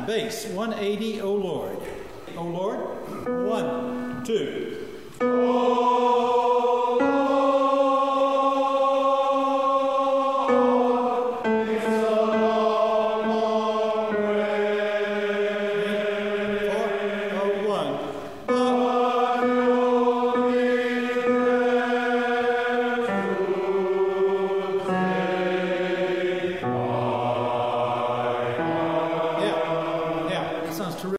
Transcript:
time. Bass, 180, O Lord. O Lord, 1, 2. Oh.